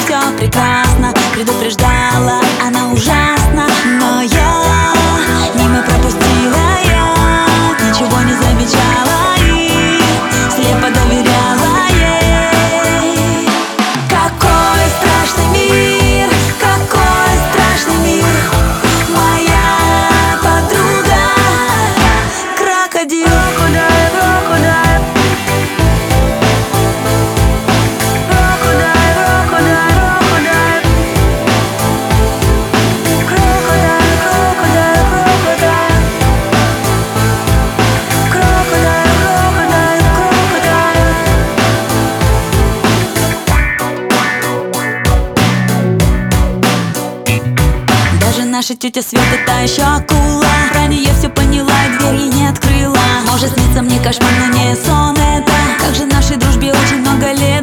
все прекрасно. Предупреждала она ужасно, но я мимо пропустила, я ничего не замечала и слепо доверяла ей. Какой страшный мир, какой страшный мир, моя подруга крокодил. Наша тетя Света, та еще акула, про нее все поняла и двери не открыла. Может снится мне кошмар, но не сон это. Как же нашей дружбе очень много лет.